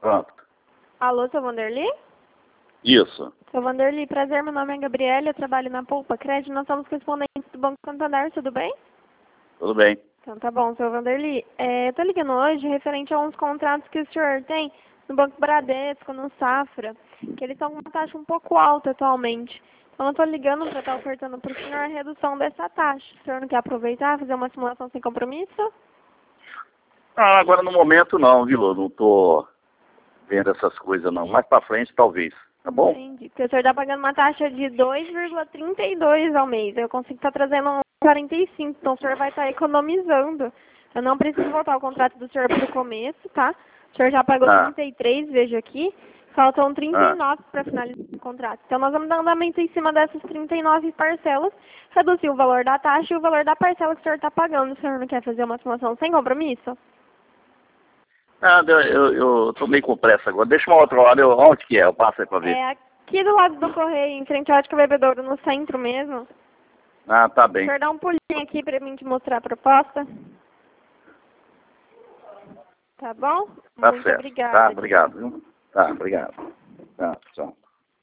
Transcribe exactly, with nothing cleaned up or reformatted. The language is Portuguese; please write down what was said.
Pronto. Alô, seu Vanderly? Isso. Seu Vanderly, prazer, meu nome é Gabriela, eu trabalho na Poupa Crédito, nós somos correspondentes do Banco Santander, tudo bem? Tudo bem. Então tá bom, seu Vanderly. É, eu tô ligando hoje referente a uns contratos que o senhor tem no Banco Bradesco, no Safra, que eles estão com uma taxa um pouco alta atualmente. Então eu tô ligando para estar ofertando para o senhor a redução dessa taxa. O senhor não quer aproveitar, fazer uma simulação sem compromisso? Ah, agora no momento não, viu? Eu não tô vendo essas coisas não. Mais pra frente talvez, tá bom? Entendi. Porque o senhor está pagando uma taxa de dois vírgula trinta e dois ao mês. Eu consigo estar trazendo um quarenta e cinco, então o senhor vai estar economizando. Eu não preciso voltar o contrato do senhor para o começo, tá? O senhor já pagou Ah. trinta e três, vejo aqui. Faltam trinta e nove Ah. para finalizar o contrato. Então nós vamos dar andamento em cima dessas trinta e nove parcelas, reduzir o valor da taxa e o valor da parcela que o senhor está pagando. O senhor não quer fazer uma simulação sem compromisso? Ah, eu, eu, eu tô meio com pressa agora. Deixa uma outra hora. Eu, onde que é? Eu passo aí pra ver. É aqui do lado do Correio, em frente à Ótica Bebedouro, no centro mesmo. Ah, tá O bem. senhor dá um pulinho aqui pra mim te mostrar a proposta. Tá bom? Tá Muito certo. obrigada. Tá, obrigado. Viu? Tá, obrigado. Tá, tchau.